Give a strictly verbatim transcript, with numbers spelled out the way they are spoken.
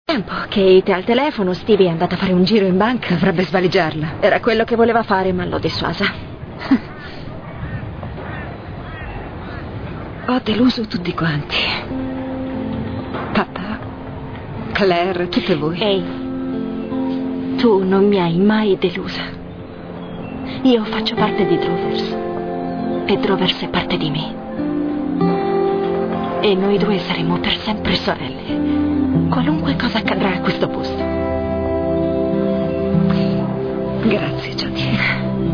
Tempo che Kate al telefono, Stevie è andata a fare un giro in banca. Dovrebbe svaligiarla. Era quello che voleva fare, ma l'ho dissuasa. Ho deluso tutti quanti. Papà, Claire, tutte voi. Ehi, tu non mi hai mai delusa. Io faccio parte di Drovers e Drovers è parte di me. E noi due saremo per sempre sorelle, qualunque cosa accadrà a questo posto. Grazie, Jody.